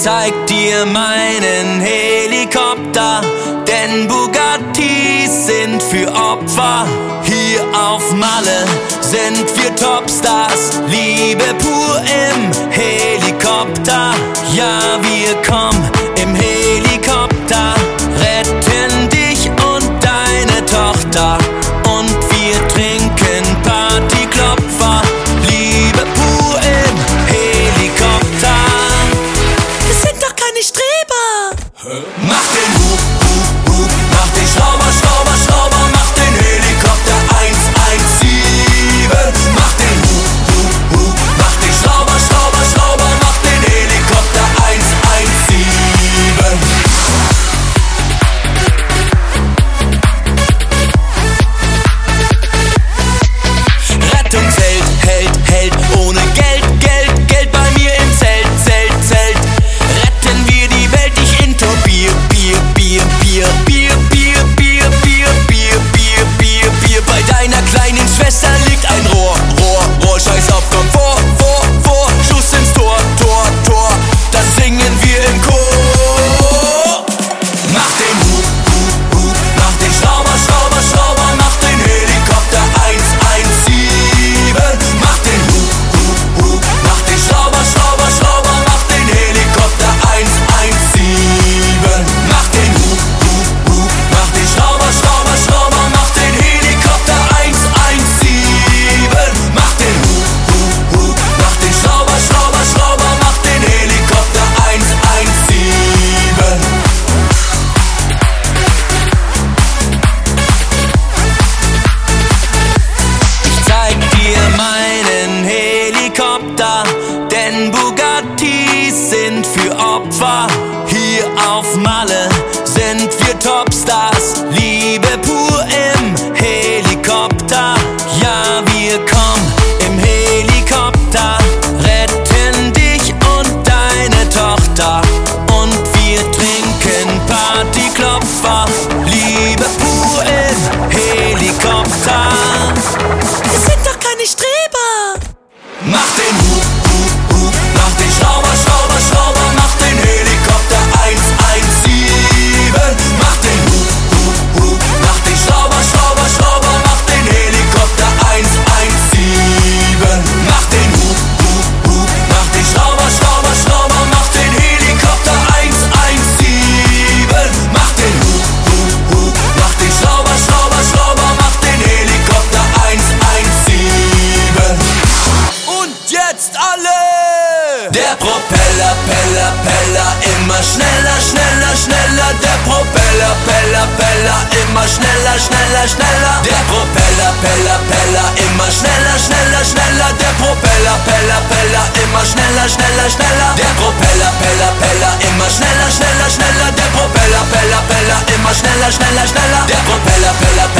zeig dir meinen Helikopter, denn Bugattis sind für Opfer. Hier auf Malle sind wir Topstars, Liebe pur im Helikopter. Ja, wir kommen im Helikopter, retten dich und deine Tochter. Und wir trinken Partyklopfer, Liebe pur im Helikopter. Wir sind doch keine Streber. Mach den Hub, mach den Schrauber, Schrauber, Schrauber, mach den Helikopter 117. Mach den Hub, mach den Schrauber, Schrauber, Schrauber, mach den Helikopter 117. Rettungsheld, Held, ohne Geld, Geld, Geld bei mir im Zelt, Zelt, Zelt. Retten wir die Welt, ich into Bier, Bier, Bier, Bier, Bier, Bier, Bier, Bier, Bier, Bier, Bier, Bier. Bei deiner kleinen Schwester liegt ein Rohr, scheiß auf, komm vor, Schuss ins Tor, Tor, das singen wir im Chor. Mach den Hub, mach den Schrauber, Schrauber, Schrauber, mach den Helikopter 117. Mach den Hub, mach den Schrauber, Schrauber, Schrauber, mach den Helikopter 117. Mach den Hub, mach den Schrauber, Schrauber, Schrauber, mach den Helikopter 117. Mach den Hub, mach den Schrauber, Schrauber, Schrauber, mach den Helikopter 117. Ich zeig dir meinen Helikopter, denn Bugattis sind für Opfer. Hier auf Malle sind wir Topstars, Liebe pur im Helikopter. Ja, wir kommen im Helikopter, retten dich und deine Tochter. Und wir trinken Partyklopfer, Liebe pur im Helikopter. Wir sind doch keine Streber. Mach den Hub, mach den Schrauber, Schrauber, Schrauber, mach den Helikopter 117. Mach den Hub, mach den Schrauber, Schrauber, Schrauber, mach den Helikopter 117. Mach den Hub, mach den Schrauber, Schrauber, Schrauber, mach den Helikopter 117. Mach den Hub, mach den Schrauber, Schrauber, Schrauber, mach den Helikopter 117. Und jetzt alle! Der Propeller, Peller, immer schneller, schneller, schneller. Der Propeller, Peller, immer schneller, schneller, schneller. Der Propeller, Peller, immer schneller, schneller, schneller. Der Propeller, Peller, immer schneller, schneller, schneller. Der Propeller, Peller, immer schneller, schneller, schneller. Der Propeller, Peller, immer schneller, schneller, schneller. Der Propeller,